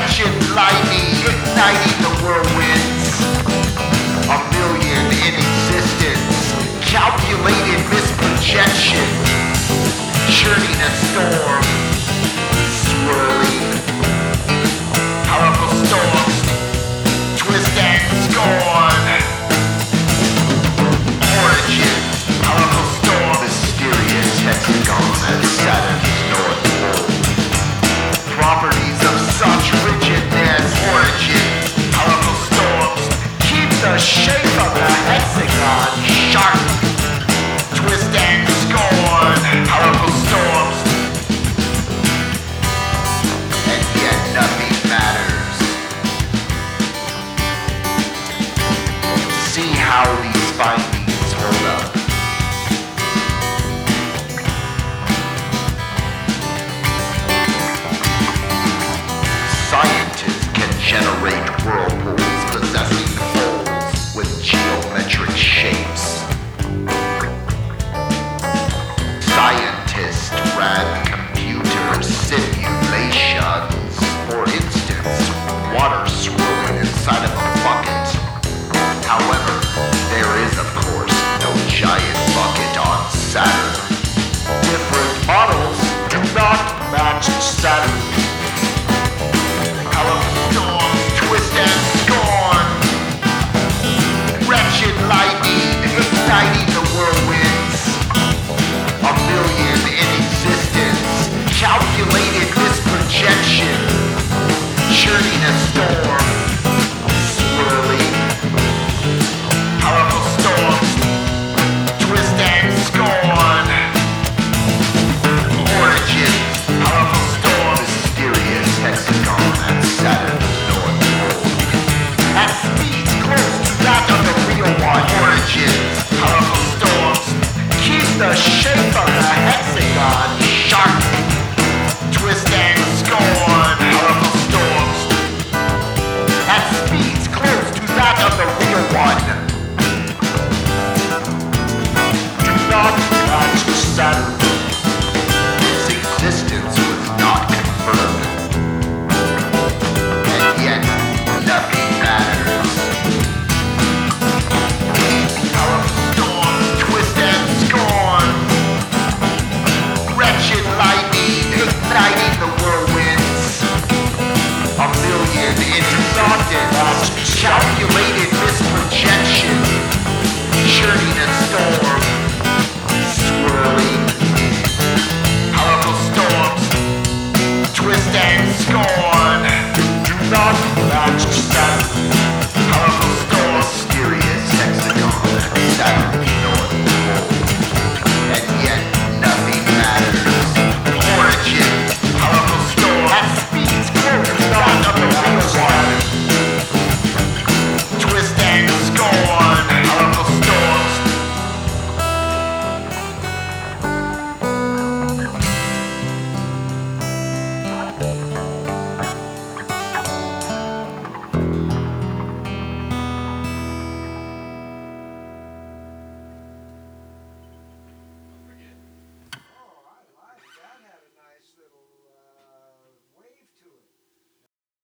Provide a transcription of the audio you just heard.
wretched lightning igniting the whirlwinds. A million in existence, calculated misprojection, churning a storm, swirling. Powerful storms, twist and scorn. Origin, powerful storm, mysterious hexagon at Saturn's North Pole. Properties of such rigidness. Origin, powerful storms, keep the shape of the hexagon sharp. Twist and scorn, powerful storms, and yet nothing matters. See how these findings hold up. Scientists can generate whirlpools possessing holes with geometric shapes. Scientists ran computer simulations. For instance, water swirling inside of a bucket. However, there is of course no giant bucket on Saturn. Different models do not match Saturn. Powerful storms, twist and scorn. Wretched lightning igniting the whirlwinds. A million in existence, calculated misprojection, churning a storm, swirling. Powerful storms, twist and scorn. Origin, powerful storm, mysterious hexagon at Saturn's North Pole. At speeds close to that of the real one. Origin, powerful storms, keep the shape of the hexagon sharp. Twist and scorn, powerful storms. At speeds close to that of the real one. Do not match Saturn. Its existence was not confirmed. And yet, nothing matters. Powerful storm, twist and scorn. Wretched lightning igniting the whirlwinds. A million in exhausted, calculated